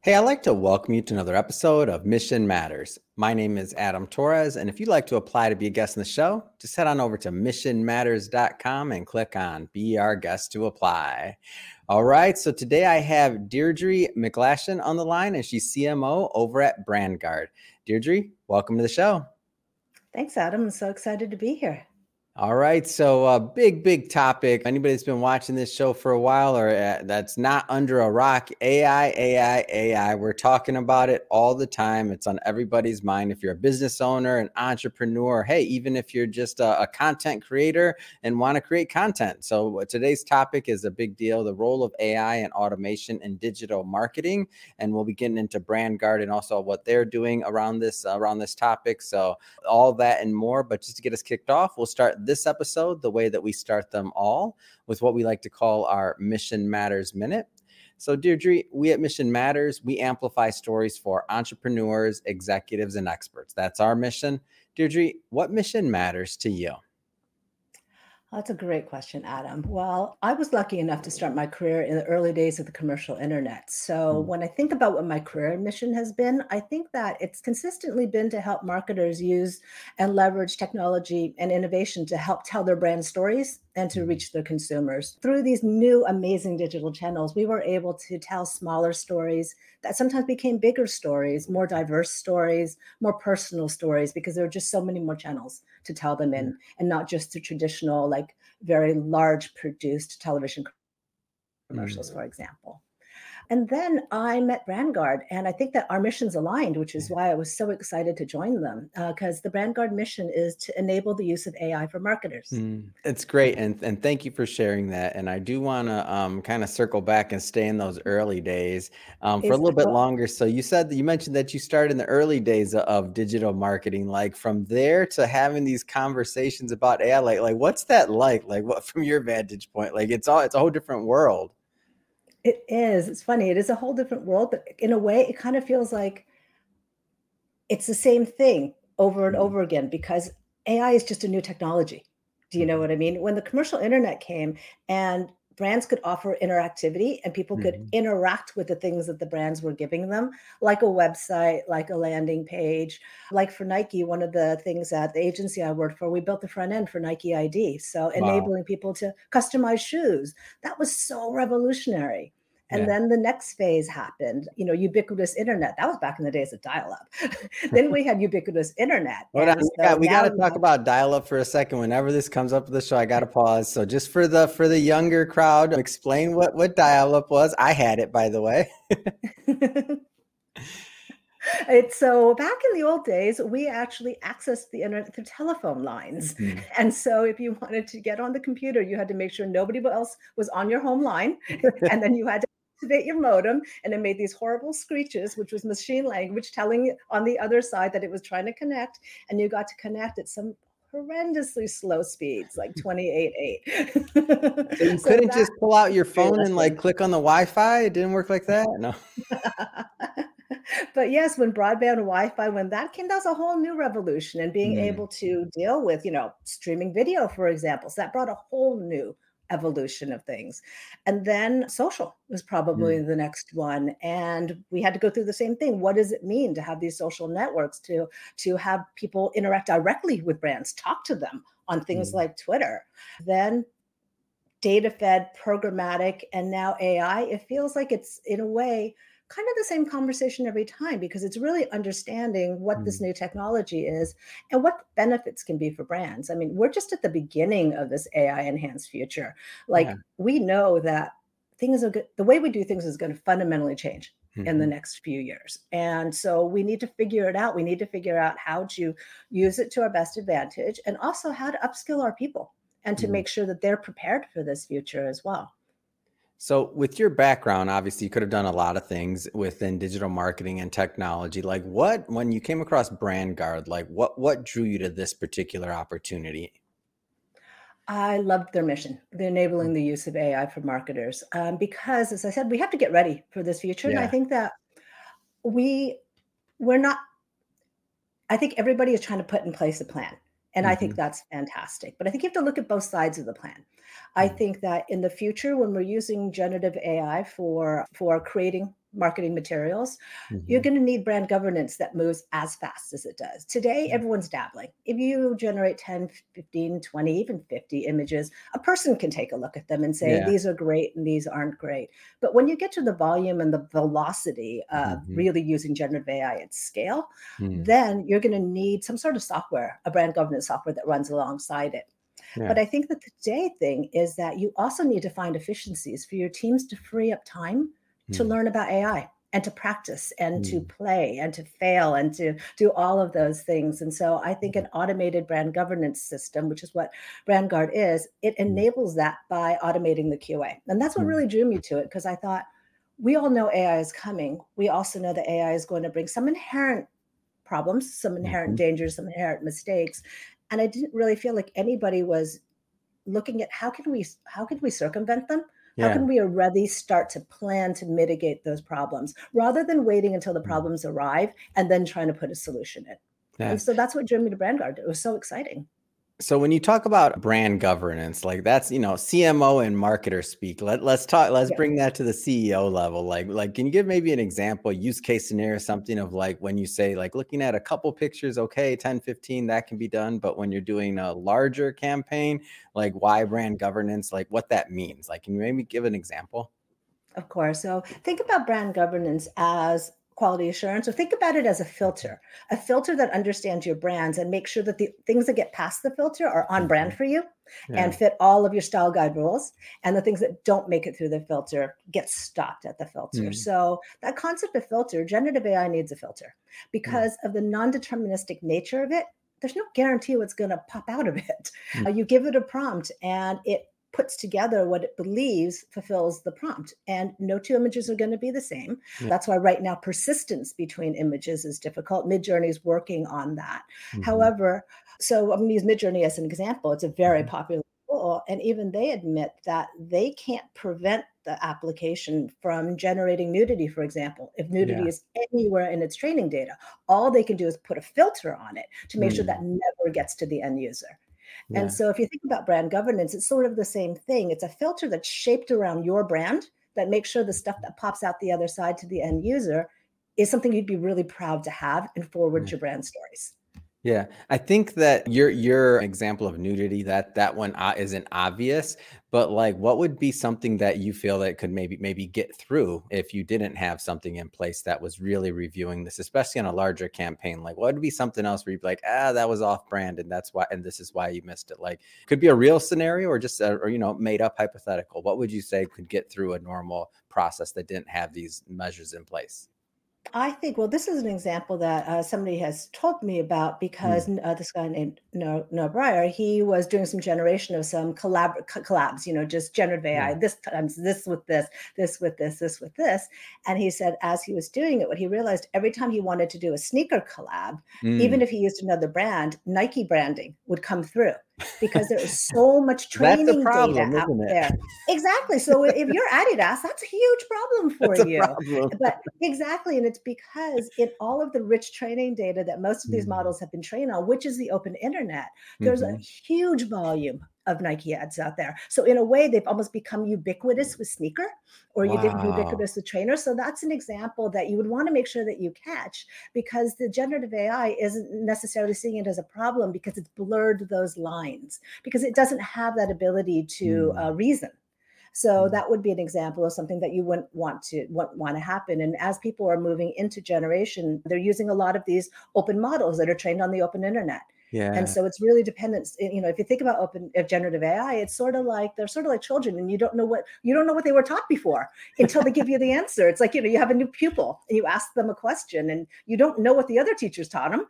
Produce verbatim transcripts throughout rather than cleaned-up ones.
Hey, I'd like to welcome you to another episode of Mission Matters. My name is Adam Torres, and if you'd like to apply to be a guest on the show, just head on over to mission matters dot com and click on Be Our Guest to apply. All right, so today I have Deirdre McGlashan on the line, and she's C M O over at BrandGuard. Deirdre, welcome to the show. Thanks, Adam. I'm so excited to be here. All right, so a uh, big, big topic. Anybody that's been watching this show for a while or uh, that's not under a rock, A I, A I, A I. We're talking about it all the time. It's on everybody's mind. If you're a business owner, an entrepreneur, hey, even if you're just a, a content creator and want to create content. So today's topic is a big deal, the role of A I and automation in digital marketing. And we'll be getting into BrandGuard and also what they're doing around this, uh, around this topic. So all that and more. But just to get us kicked off, we'll start this episode the way that we start them all, with what we like to call our Mission Matters Minute. So Deirdre, we at Mission Matters, we amplify stories for entrepreneurs, executives, and experts. That's our mission. Deirdre, what mission matters to you? That's a great question, Adam. Well, I was lucky enough to start my career in the early days of the commercial internet. So Mm. when I think about what my career mission has been, I think that it's consistently been to help marketers use and leverage technology and innovation to help tell their brand stories and to reach their consumers. Through these new amazing digital channels, we were able to tell smaller stories that sometimes became bigger stories, more diverse stories, more personal stories, because there are just so many more channels to tell them in, and not just the traditional, like very large produced television commercials, Mm. for example. And then I met BrandGuard, and I think that our missions aligned, which is why I was so excited to join them, because uh, the BrandGuard mission is to enable the use of A I for marketers. Mm, it's great, and and thank you for sharing that. And I do want to um, kind of circle back and stay in those early days um, for a Is little bit well, longer. So you said that you mentioned that you started in the early days of, of digital marketing. Like from there to having these conversations about A I, like like what's that like? Like what from your vantage point? Like it's all it's a whole different world. It is. It's funny. It is a whole different world, but in a way, it kind of feels like it's the same thing over and Mhm, over again because A I is just a new technology. Do you know mhm, what I mean? When the commercial internet came and brands could offer interactivity and people could mhm. interact with the things that the brands were giving them, like a website, like a landing page. Like for Nike, one of the things at the agency I worked for, we built the front end for Nike I D. So Wow. enabling people to customize shoes. That was so revolutionary. And Yeah. then the next phase happened, you know, ubiquitous internet. That was back in the days of dial up. Then we had ubiquitous internet. Hold on, And we so got we got now to you talk have about dial-up for a second. Whenever this comes up with the show, I got to pause. So just for the for the younger crowd, explain what what dial-up was. I had it, by the way. it's so back in the old days, we actually accessed the internet through telephone lines. Mhm. And so if you wanted to get on the computer, you had to make sure nobody else was on your home line. And then you had to activate your modem, and it made these horrible screeches, which was machine language telling on the other side that it was trying to connect. And you got to connect at some horrendously slow speeds, like twenty-eight So you eight. So couldn't that just pull out your very phone and like lesson. click on the Wi-Fi? It didn't work like that? No. But yes, when broadband Wi-Fi, when that came, that was a whole new revolution and being Mm, able to deal with, you know, streaming video, for example. So that brought a whole new evolution of things. And then social was probably mm, the next one. And we had to go through the same thing. What does it mean to have these social networks, to to have people interact directly with brands, talk to them on things mm, like Twitter? Then data fed, programmatic, and now A I, it feels like it's in a way kind of the same conversation every time because it's really understanding what this mm. new technology is and what the benefits can be for brands. I mean, we're just at the beginning of this A I enhanced future. Yeah. Like we know that things are good, the way we do things is going to fundamentally change in the Mhm, next few years. And so we need to figure it out. We need to figure out how to use it to our best advantage and also how to upskill our people and to mm. make sure that they're prepared for this future as well. So with your background, obviously you could have done a lot of things within digital marketing and technology. Like what, when you came across BrandGuard, like what what drew you to this particular opportunity? I loved their mission, the enabling the use of A I for marketers, um, because, as I said, we have to get ready for this future. And I Yeah. think that we we're not. I think everybody is trying to put in place a plan, and I think Mhm, that's fantastic. But I think you have to look at both sides of the plan. I mm, think that in the future, when we're using generative A I for for creating marketing materials, you're Hmm. going to need brand governance that moves as fast as it does. Today, everyone's dabbling. If you generate ten, fifteen, twenty, even fifty images, a person can take a look at them and say, Yeah. these are great and these aren't great. But when you get to the volume and the velocity of Hmm. really using generative A I at scale, Mm. then you're going to need some sort of software, a brand governance software that runs alongside it. Yeah. But I think that the today thing is that you also need to find efficiencies for your teams to free up time to Mm. learn about A I and to practice and to Mm. play and to fail and to do all of those things. And so I think an automated brand governance system, which is what BrandGuard is, it Mm. enables that by automating the Q A. And that's what Mm. really drew me to it, because I thought we all know A I is coming. We also know that A I is going to bring some inherent problems, some inherent Mhm. dangers, some inherent mistakes. And I didn't really feel like anybody was looking at how can we how can we circumvent them? How Yeah. can we already start to plan to mitigate those problems rather than waiting until the Mm. problems arrive and then trying to put a solution in? Yeah. And so that's what drew me to BrandGuard. It was so exciting. So when you talk about brand governance, like that's, you know, C M O and marketer speak. Let, let's talk, let's Yeah. bring that to the C E O level. Like, like, can you give maybe an example, use case scenario, something of like when you say like looking at a couple pictures, okay, ten, fifteen, that can be done. But when you're doing a larger campaign, like why brand governance, like what that means? Like, can you maybe give an example? Of course. So think about brand governance as quality assurance, or think about it as a Mhm. filter, a filter that understands your brands and make sure that the things that get past the filter are on brand Mhm. for you and Yeah. fit all of your style guide rules. And the things that don't make it through the filter get stopped at the filter. Mm. So that concept of filter, generative A I needs a filter Yeah. because of the non-deterministic nature of it. There's no guarantee what's going to pop out of it. Mm. Uh, you give it a prompt and it puts together what it believes fulfills the prompt. And no two images are going to be the same. Yeah. That's why right now persistence between images is difficult. Midjourney is working on that. Mhm. However, so I'm going to use Midjourney as an example. It's a very Mhm. popular tool, and even they admit that they can't prevent the application from generating nudity, for example, if nudity Yeah. is anywhere in its training data. All they can do is put a filter on it to make sure Mm. that never gets to the end user. And Yeah. so if you think about brand governance, it's sort of the same thing. It's a filter that's shaped around your brand that makes sure the stuff that pops out the other side to the end user is something you'd be really proud to have and forward Yeah. your brand stories. Yeah, I think that your your example of nudity, that that one uh, isn't obvious, but like what would be something that you feel that could maybe maybe get through if you didn't have something in place that was really reviewing this, especially on a larger campaign? Like what would be something else where you'd be like, ah, that was off brand and that's why, and this is why you missed it. Like could be a real scenario or just a, or you know, made up hypothetical. What would you say could get through a normal process that didn't have these measures in place? I think, well, this is an example that uh, somebody has told me about because Mm. uh, this guy named Noah, Noah Breyer, he was doing some generation of some collab co- collabs, you know, just generative A I, Yeah. this times this with this, this with this, this with this. And he said, as he was doing it, what he realized every time he wanted to do a sneaker collab, Mm. even if he used another brand, Nike branding would come through because there is so much That's a training data problem, out isn't it? there. Exactly. So if you're Adidas, that's a huge problem for That's a you. problem. But exactly, and it's because in all of the rich training data that most of these Mm. models have been trained on, which is the open internet, there's a Mhm. huge volume of Nike ads out there. So in a way, they've almost become ubiquitous with sneaker or Wow. ubiquitous with trainers. So that's an example that you would want to make sure that you catch because the generative A I isn't necessarily seeing it as a problem because it's blurred those lines because it doesn't have that ability to uh, Mm. reason. So Mm. that would be an example of something that you wouldn't want to want, want to happen. And as people are moving into generation, they're using a lot of these open models that are trained on the open internet. And Yeah. so it's really dependent. You know, if you think about open uh, generative A I, it's sort of like they're sort of like children, and you don't know what you don't know what they were taught before until they give you the answer. It's like you know, you have a new pupil and you ask them a question, and you don't know what the other teachers taught them.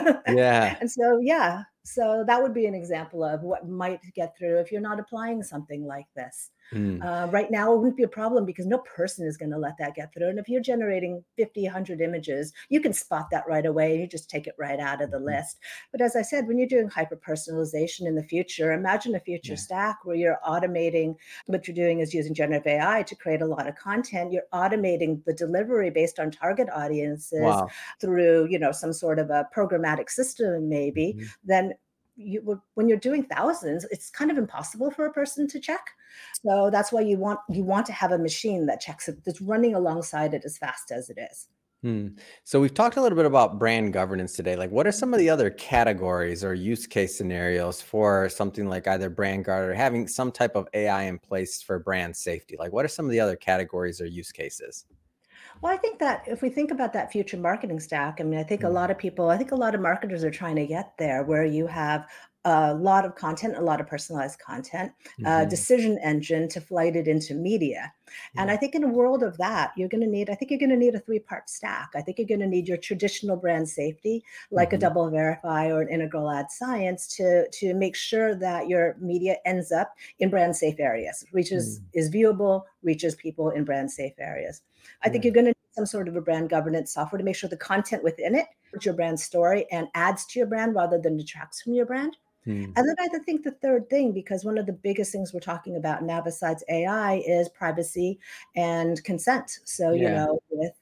Yeah. And so, yeah, so that would be an example of what might get through if you're not applying something like this. Mm. Uh, right now, it wouldn't be a problem because no person is going to let that get through. And if you're generating fifty, one hundred images, you can spot that right away. You just take it right out of the Mhm. list. But as I said, when you're doing hyper personalization in the future, imagine a future Yeah. stack where you're automating what you're doing is using generative A I to create a lot of content. You're automating the delivery based on target audiences Wow. through, you know, some sort of a programmatic system, maybe. Mhm. Then you when you're doing thousands, it's kind of impossible for a person to check. So that's why you want you want to have a machine that checks it, that's running alongside it as fast as it is. Hmm. So we've talked a little bit about brand governance today. Like, what are some of the other categories or use case scenarios for something like either brand guard or having some type of A I in place for brand safety? Like, what are some of the other categories or use cases? Well, I think that if we think about that future marketing stack, I mean, I think a lot Mm, of people, I think a lot of marketers are trying to get there where you have a lot of content, a lot of personalized content, a mhm. decision engine to flight it into media. And Yeah. I think in a world of that, you're going to need, I think you're going to need a three part stack. I think you're going to need your traditional brand safety, like a Mhm. double verify or an integral ad science to, to make sure that your media ends up in brand safe areas, reaches, Mm, is viewable, reaches people in brand safe areas. I think yeah. you're going to need some sort of a brand governance software to make sure the content within it is your brand story and adds to your brand rather than detracts from your brand. Mm, And then I think the third thing, because one of the biggest things we're talking about now besides A I is privacy and consent. So, you yeah. know, with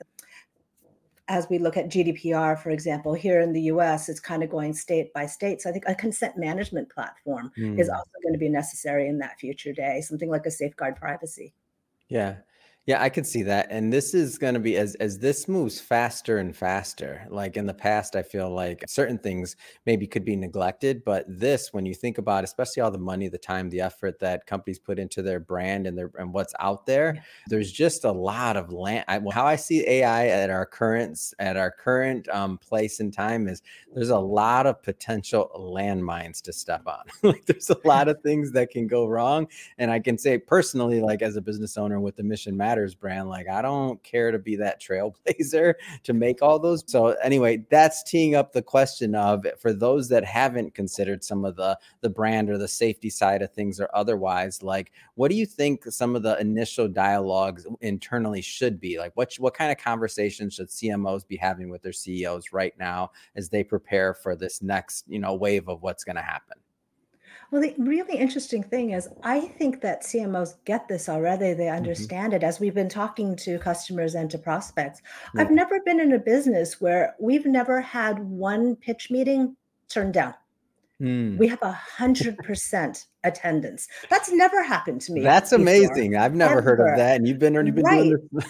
as we look at G D P R, for example, here in the U S, it's kind of going state by state. So I think a consent management platform is Mm. also going to be necessary in that future day, something like a safeguard privacy. Yeah. Yeah, I could see that. And this is going to be as as this moves faster and faster. Like in the past, I feel like certain things maybe could be neglected, but this, when you think about especially all the money, the time, the effort that companies put into their brand and their and what's out there, Yeah. there's just a lot of land. I, well, how I see A I at our current s- at our current um, place and time is there's a lot of potential landmines to step on. Like there's a lot of things that can go wrong, and I can say personally, like as a business owner with the Mission Matters brand, like I don't care to be that trailblazer to make all those. So anyway, that's teeing up the question of for those that haven't considered some of the the brand or the safety side of things or otherwise, like what do you think some of the initial dialogues internally should be? Like what what kind of conversations should C M Os be having with their C E Os right now as they prepare for this next, you know, wave of what's going to happen? Well, the really interesting thing is, I think that C M Os get this already. They Hmm. understand it as we've been talking to customers and to prospects. I've Yeah. never been in a business where we've never had one pitch meeting turned down. Hmm. We have a hundred percent attendance. That's never happened to me That's before, amazing. I've never heard of ever. that, and you've been you've been doing Right. this.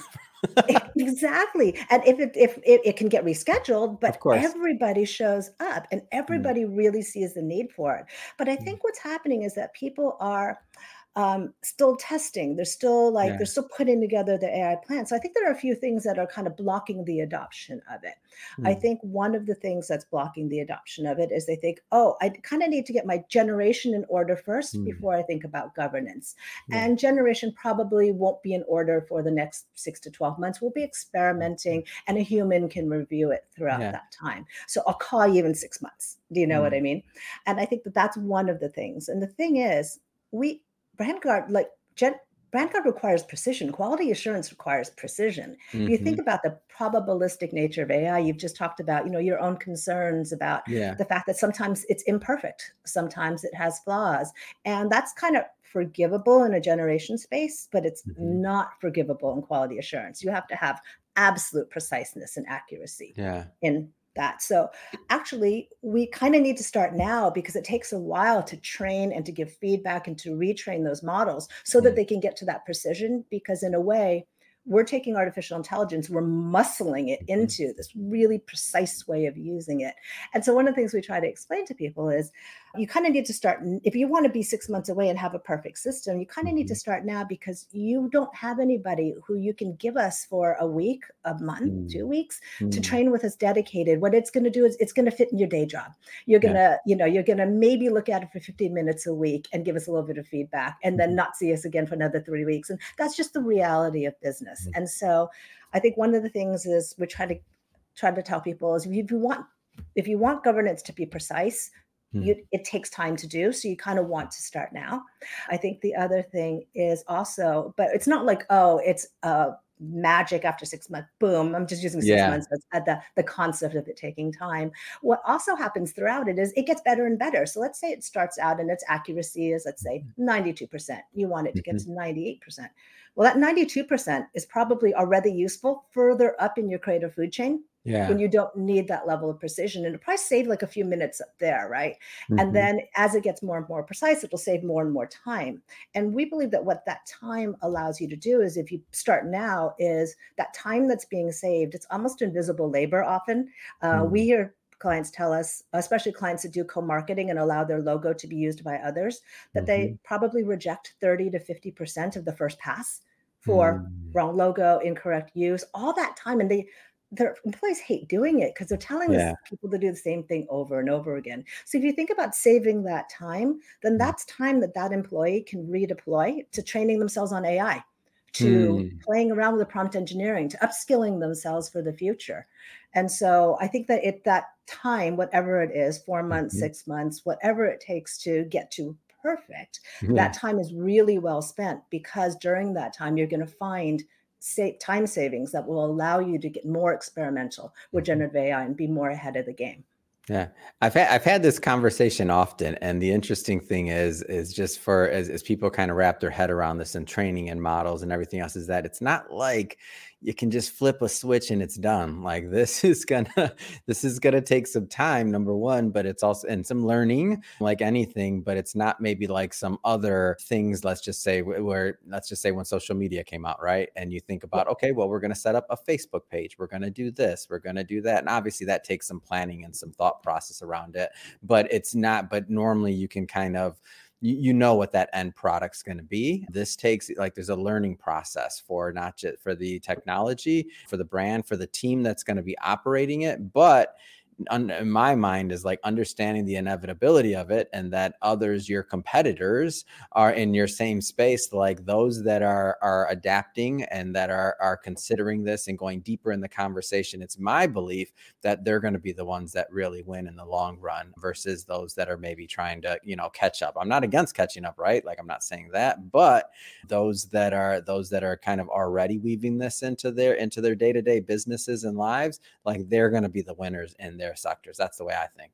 Exactly, and if it if it it can get rescheduled, Of but course. everybody shows up and Mm, everybody really sees the need for it. But I mm, think what's happening is that people are, um, still testing. They're still, like yeah, they're still putting together the A I plan. So I think there are a few things that are kind of blocking the adoption of it. I mm, think one of the things that's blocking the adoption of it is they think, "Oh, I kinda need to get my generation in order first mm, before I think about governance." yeah, And generation probably won't be in order for the next six to twelve months. We'll be mhm, experimenting, and a human can review it throughout yeah, that time. So I'll call you in six months. Do you know what mm, I mean? And I think that that's one of the things. And the thing is, we brand guard, like, gen brand guard requires precision. Quality assurance requires precision. If you think mhm, about the probabilistic nature of A I, you've just talked about, you know, your own concerns about yeah, the fact that sometimes it's imperfect, sometimes it has flaws, and that's kind of forgivable in a generation space, but it's mhm, not forgivable in quality assurance. You have to have absolute preciseness and accuracy yeah, in that. So actually, we kind of need to start now because it takes a while to train and to give feedback and to retrain those models so that mm, they can get to that precision. Because in a way, we're taking artificial intelligence, we're muscling it mhm, into this really precise way of using it. And so, one of the things we try to explain to people is you kind of need to start, if you want to be six months away and have a perfect system, you kind of need to mhm, start now because you don't have anybody who you can give us for a week, a month, two mm, weeks to mm, train with us dedicated. What it's going to do is it's going to fit in your day job. You're going yeah, to, you know, you're going to maybe look at it for fifteen minutes a week and give us a little bit of feedback and then mhm, not see us again for another three weeks. And that's just the reality of business. mm, And so I think one of the things is we try to try to tell people is if you want if you want governance to be precise, mm, you, it takes time to do. So you kind of want to start now. I think the other thing is also, but it's not like, oh, it's uh, magic after six months. Boom. I'm just using six yeah, months as at the, the concept of it taking time. What also happens throughout it is it gets better and better. So let's say it starts out and its accuracy is, let's say, ninety-two percent. You want it to get mhm, to ninety-eight percent. Well, that ninety-two percent is probably already useful further up in your creative food chain Yeah. when you don't need that level of precision. And it'll probably save like a few minutes up there, right? And Hmm. then as it gets more and more precise, it'll save more and more time. And we believe that what that time allows you to do is if you start now, is that time that's being saved, it's almost invisible labor often. Uh, we Mm. hear clients tell us, especially clients that do co-marketing and allow their logo to be used by others, that they Hmm. probably reject thirty to fifty percent of the first pass for Mm. wrong logo, incorrect use, all that time. And they their employees hate doing it because they're telling Yeah. this people to do the same thing over and over again. So if you think about saving that time, then Mm. that's time that that employee can redeploy to training themselves on A I, to Mm. playing around with the prompt engineering, to upskilling themselves for the future. And so I think that it that time, whatever it is, four months, Mhm. six months, whatever it takes to get to perfect, that Yeah. time is really well spent because during that time you're going to find sa- time savings that will allow you to get more experimental with Mhm. generative A I and be more ahead of the game. Yeah, I've had I've had this conversation often, and the interesting thing is is just for as as people kind of wrap their head around this and training and models and everything else is that it's not like you can just flip a switch and it's done. Like this is gonna this is gonna take some time, number one, but it's also and some learning, like anything, but it's not maybe like some other things. Let's just say wh- where let's just say when social media came out, right? And you think Yeah. about, okay, well, we're gonna set up a Facebook page, we're gonna do this, we're gonna do that, and obviously that takes some planning and some thought process around it, but it's not but normally you can kind of you, you know what that end product's going to be. This takes like there's a learning process for not just for the technology, for the brand, for the team that's going to be operating it, but un, in my mind is like understanding the inevitability of it and that others, your competitors, are in your same space, like those that are are adapting and that are are considering this and going deeper in the conversation. It's my belief that they're going to be the ones that really win in the long run versus those that are maybe trying to, you know, catch up. I'm not against catching up, right? Like I'm not saying that, but those that are those that are kind of already weaving this into their into their day-to-day businesses and lives, like they're going to be the winners in their sectors. That's the way I think.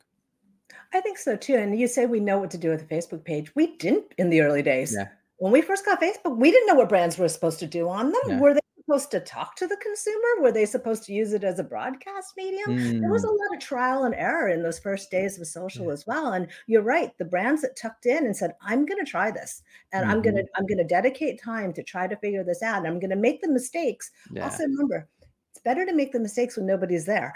I think so too. And you say we know what to do with a Facebook page. We didn't in the early days. Yeah. When we first got Facebook, we didn't know what brands were supposed to do on them. Yeah. Were they supposed to talk to the consumer? Were they supposed to use it as a broadcast medium? There was a Mm, lot of trial and error in those first days of social yeah. as well. And you're right, the brands that tucked in and said, "I'm going to try this, and I'm going to Hmm. I'm going to dedicate time to try to figure this out. And I'm going to make the mistakes." Yeah. Also, remember, it's better to make the mistakes when nobody's there.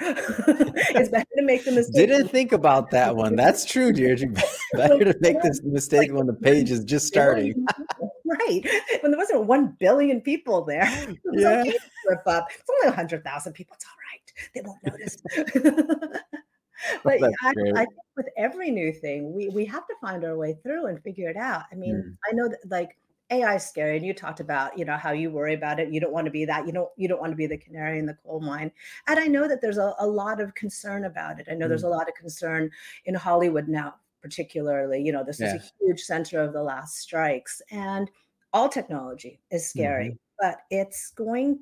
It's better to make the mistakes when Didn't think about that one. That's true, Deirdre. when Better to when make there this was like mistake when the page is just starting. one billion people, right? When there wasn't one billion people there, it was Yeah. okay to slip up. It's only one hundred thousand people, it's alright. They won't notice. Oh, But that's I I great. think with every new thing, we we have to find our way through and figure it out. I mean, Mm, I know that, like, A I is scary, and you talked about, you know, how you worry about it. You don't wanna be that. You don't you don't wanna be the canary in the coal mine, and I know that there's a a lot of concern about it. I know there's mm, a lot of concern in Hollywood now, particularly. You know, this was a yeah. huge center of the last strikes, and all technology is scary, Mhm, but it's going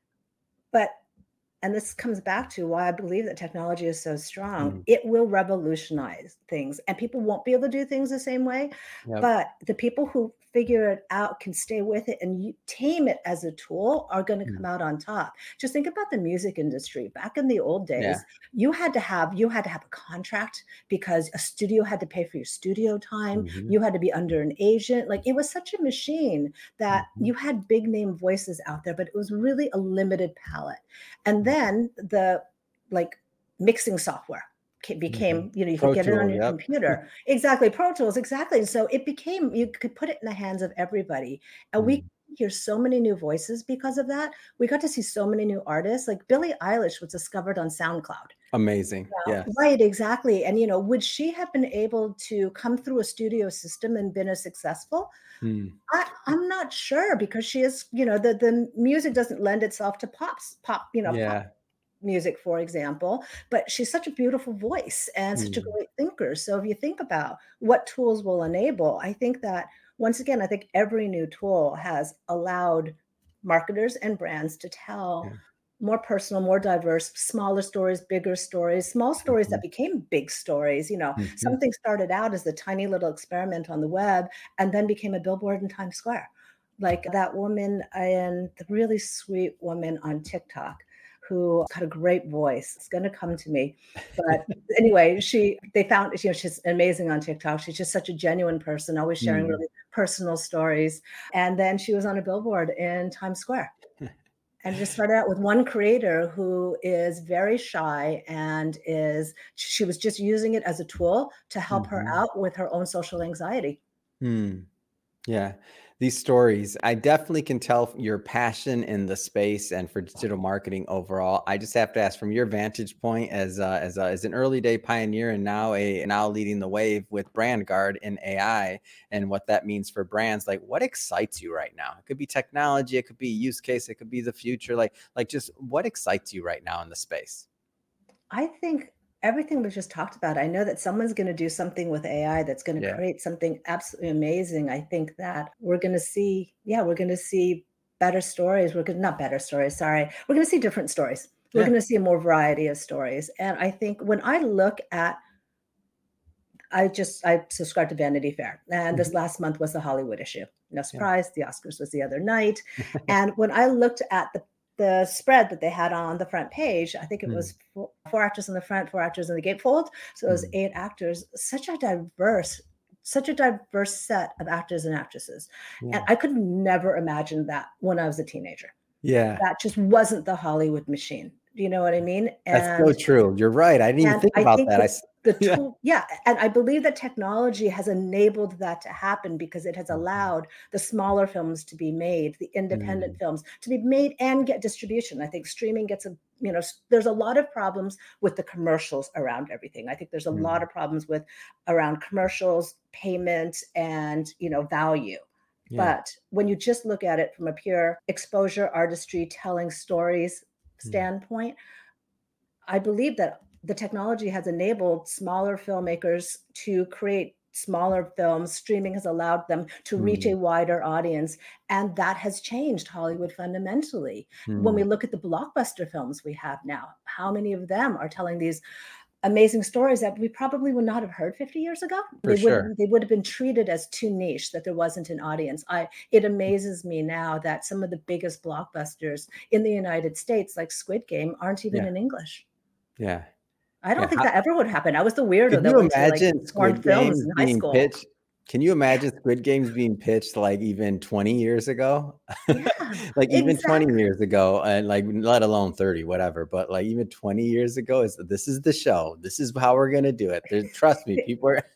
but and this comes back to why I believe that technology is so strong. mm, It will revolutionize things, and people won't be able to do things the same way. yep, But the people who figure it out, can stay with it, and you tame it as a tool are going to come mm, out on top. Just think about the music industry. Back in the old yeah. days, you had to have you had to have a contract because a studio had to pay for your studio time. Mhm, You had to be under an agent. Like it was such a machine that mhm, you had big name voices out there, but it was really a limited palette. And mm, then the like mixing software ca- mhm. became, you know, you could Pro get it on Tools, your yep. computer. Exactly. Pro Tools, exactly. So it became, you could put it in the hands of everybody. And we Mm, hear so many new voices because of that. We got to see so many new artists. Like Billie Eilish was discovered on SoundCloud. amazing, Yeah, yes. right, exactly. And, you know, would she have been able to come through a studio system and been as successful? Mm, I I'm not sure because she is, you know, the the music doesn't lend itself to pops pop, you know, pop yeah. music, for example, but she's such a beautiful voice and such a Mm, great thinker. So if you think about what tools will enable, I think that once again, I think every new tool has allowed marketers and brands to tell yeah. more personal, more diverse, smaller stories, bigger stories, small stories Mhm, that became big stories. You know, mhm, something started out as a tiny little experiment on the web and then became a billboard in Times Square. Like that woman and the really sweet woman on TikTok who got a great voice. It's going to come to me. But anyway, she, they found, you know, she's amazing on TikTok. She's just such a genuine person, always sharing Mm. really personal stories. And then she was on a billboard in Times Square. And just started out with one creator who is very shy and is, she was just using it as a tool to help her Mhm. out with her own social anxiety. Hmm. Yeah, these stories, I definitely can tell your passion in the space and for digital marketing overall. I just have to ask, from your vantage point as uh, as, uh, as an early day pioneer and now a now leading the wave with BrandGuard in A I and what that means for brands, like what excites you right now? It could be technology, it could be use case, it could be the future. Like like just what excites you right now in the space? I think everything we just talked about, I know that someone's going to do something with A I that's going to Yeah. create something absolutely amazing. I think that we're going to see, yeah, we're going to see better stories. We're going to, not better stories, sorry. We're going to see different stories. We're Yeah. going to see a more variety of stories. And I think when I look at, I just, I subscribe to Vanity Fair. And this Mhm. last month was the Hollywood issue. No Yeah. surprise, the Oscars was the other night. And when I looked at the the spread that they had on the front page, I think it Mm. was four, four actors in the front, four actors in the gatefold. So it was Mm. eight actors, such a diverse, such a diverse set of actors and actresses. And Yeah. I could never imagine that when I was a teenager. Yeah. That just wasn't the Hollywood machine. Do you know what I mean? That's so And true. You're right. I didn't even and think I about think that. I that s- the yeah. tool, yeah, and I believe that technology has enabled that to happen because it has Mhm. allowed the smaller films to be made, the independent Mm. films to be made and get distribution. I think streaming gets a, you know, s- there's a lot of problems with the commercials around everything. I think there's a lot Mm. of problems with around commercials, payment, and, you know, value. Yeah. But when you just look at it from a pure exposure, artistry, telling stories Mm. standpoint, I believe that the technology has enabled smaller filmmakers to create smaller films. Streaming has allowed them to reach Mm. a wider audience, and that has changed Hollywood fundamentally. When Mm. we look at the blockbuster films we have now, how many of them are telling these amazing stories that we probably would not have heard fifty years ago? For They sure. would they would have been treated as too niche, that there wasn't an audience. I It amazes me now that some of the biggest blockbusters in the United States, like Squid Game, aren't even Yeah. in English. Yeah. I don't Yeah. think that ever would happen. I was the weirdo Could that you went to, like, imagine foreign Squid films Games in high being school. pitched? Can you imagine Squid Games being pitched, like, even twenty years ago? Yeah, Like, even twenty exactly. years ago, and, like, let alone thirty, whatever, but, like, even twenty years ago, is this is the show. This is how we're gonna do it. There's trust me, people are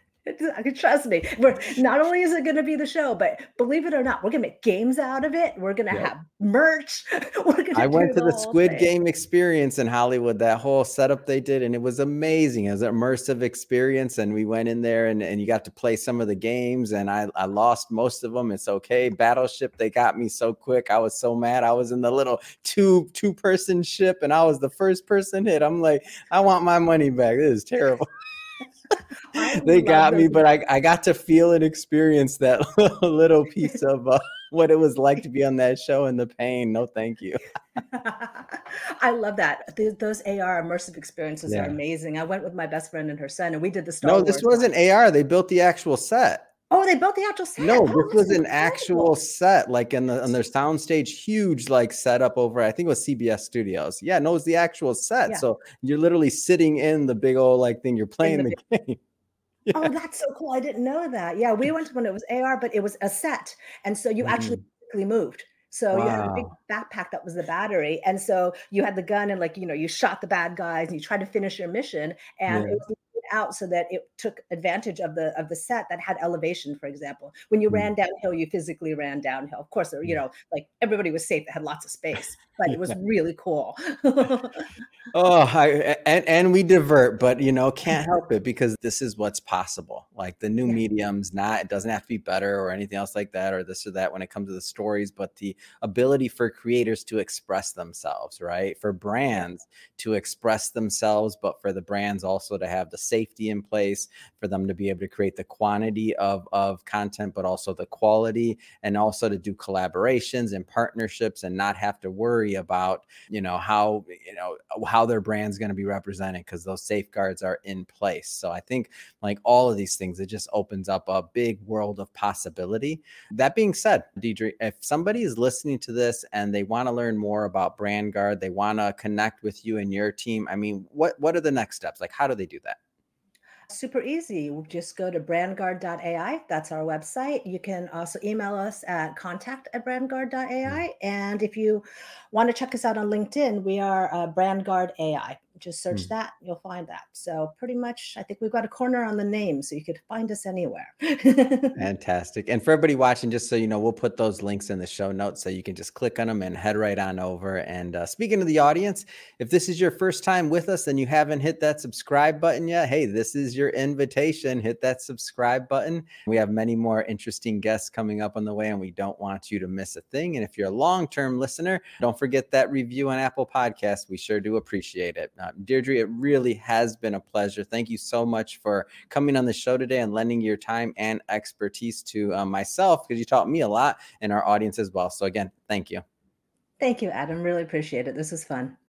I can trust me. We're not only is it gonna be the show, but believe it or not, we're gonna make games out of it. We're gonna Yep. have merch. We're I gonna went do to the the whole Squid thing. Game experience in Hollywood, that whole setup they did, and it was amazing. It was an immersive experience, and we went in there and, and you got to play some of the games, and I, I lost most of them. It's okay. Battleship, they got me so quick. I was so mad. I was in the little two two person ship, and I was the first person hit. I'm like, I want my money back. This is terrible. I They love got me, those. but I, I got to feel and experience that little piece of uh, what it was like to be on that show and the pain. No, thank you. I love that. Th those A R immersive experiences are Yeah. amazing. I went with my best friend and her son, and we did the Star No, this Wars wasn't one. A R. They built the actual set. Oh, they built the actual set. No, Oh, this that's was an actual incredible. set, like in the on their soundstage, huge like setup over. I think it was C B S Studios. Yeah, no, it's the actual set. Yeah, So you're literally sitting in the big old like thing. You're in playing the the game. Oh, Yeah. that's so cool. I didn't know that. Yeah, we went to when it was A R, but it was a set, and so you actually Mm. physically moved. So you had a big Wow. backpack that was the battery, and so you had the gun and, like, you know, you shot the bad guys and you tried to finish your mission, and it Yeah. was laid out so that it took advantage of the of the set that had elevation, for example. When you ran Mm. downhill, you physically ran downhill. Of course, you Yeah. know, like, everybody was safe, it had lots of space, but it was Yeah. really cool. Oh, I, and and we divert, but you know, can't help it because this is what's possible. Like the new Yeah, mediums, not it doesn't have to be better or anything else like that, or this or that when it comes to the stories, but the ability for creators to express themselves, right? For yeah, brands to express themselves, but for the brands also to have the safety in place, for them to be able to create the quantity of of content, but also the quality, and also to do collaborations and partnerships and not have to worry about you know how you know how their brand's going to be represented because those safeguards are in place. So I think like all of these things things. It just opens up a big world of possibility. That being said, Deidre, if somebody is listening to this and they want to learn more about BrandGuard, they want to connect with you and your team, I mean, what, what are the next steps? Like, how do they do that? Super easy. Just go to brandguard dot A I. That's our website. You can also email us at contact at brandguard dot A I. And if you want to check us out on LinkedIn, we are uh, BrandGuard A I. Just search Mm-hmm. that, you'll find that. So pretty much, I think we've got a corner on the name, so you could find us anywhere. Fantastic. And for everybody watching, just so you know, we'll put those links in the show notes so you can just click on them and head right on over. And uh, speaking to the audience, if this is your first time with us and you haven't hit that subscribe button yet, hey, this is your invitation. Hit that subscribe button. We have many more interesting guests coming up on the way, and we don't want you to miss a thing. And if you're a long-term listener, don't forget that review on Apple Podcasts. We sure do appreciate it. Uh, Deirdre, it really has been a pleasure. Thank you so much for coming on the show today and lending your time and expertise to uh, myself, because you taught me a lot and our audience as well. So again, thank you. Thank you, Adam. Really appreciate it. This was fun.